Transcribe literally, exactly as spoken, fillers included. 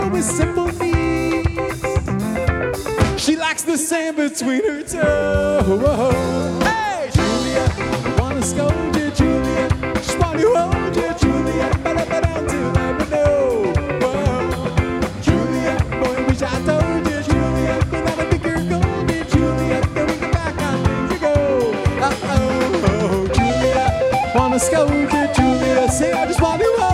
with simple needs. She likes the sand between her toes. Hey, Julia, I wanna scold you, Julia. Just want to hold you, Julia. Ba-da-ba-da till I would know. Whoa. Julia, boy, I wish I told you, Julia. But I think you're golden, Julia. Then we get back on things to go. Uh-oh, Julia, wanna scold you, Julia. Say I just want to hold